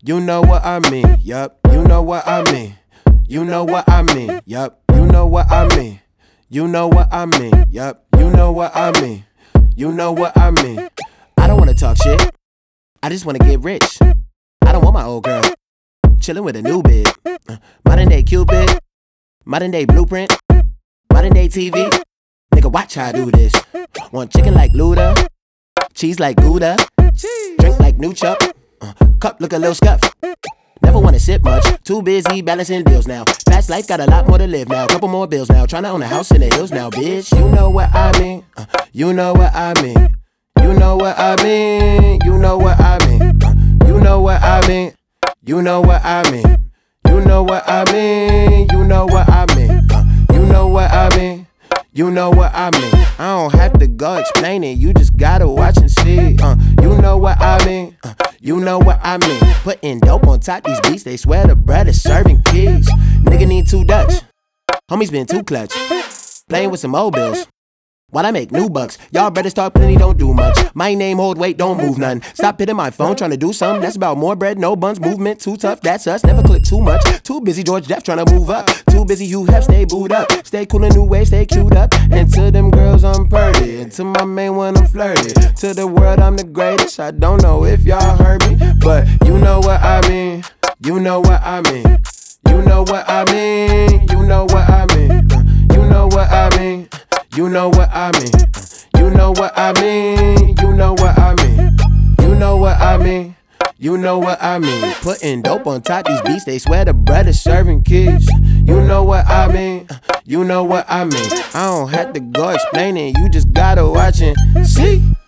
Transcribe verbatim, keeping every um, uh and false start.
You know what I mean, yup, you know what I mean. You know what I mean, yup, you know what I mean. You know what I mean, yup, you know what I mean. You know what I mean. I don't wanna talk shit, I just wanna get rich. I don't want my old girl chillin' with a new bid. uh, Modern day Cupid, modern day blueprint, modern day T V. Nigga, watch how I do this. Want chicken like Luda, cheese like Gouda, drink like New Chuck, uh, cup look a little scuffed. Never wanna sip much, too busy balancing bills now. Fast life got a lot more to live now, couple more bills now. Tryna own a house in the hills now, bitch. You know what I mean, uh, you know what I mean. You know what I mean, you know what I mean. uh, You know what I mean, you know what I mean. You know what I mean, you know what I mean. uh, You know what I mean, you know what I mean. I don't have to go explain it, you just gotta watch and see. uh, You know what I mean, uh, you know what I mean. Putting dope on top these beats, they swear the bread is serving keys. Nigga need two Dutch, homies been too clutch, playing with some old bills while I make new bucks. Y'all better start plenty, don't do much. My name hold weight, don't move none. Stop hitting my phone, trying to do something. That's about more bread, no buns, movement too tough, that's us. Never clip too much, too busy George Jeff trying to move up. Too busy you have, stay booed up. Stay cool in new way, stay queued up. And to them girls I'm purdy, and to my main one I'm flirty. To the world I'm the greatest, I don't know if y'all heard me, but you know what I mean, you know what I mean. You know what I mean, you know what I mean. uh, You know what I mean, you know what I mean. uh, You know what I mean, you know what I mean. You know what I mean, you know what I mean. Putting dope on top these beats, they swear the bread is serving kids. You know what I mean, uh, you know what I mean. I don't have to go explaining, you just gotta watch and see.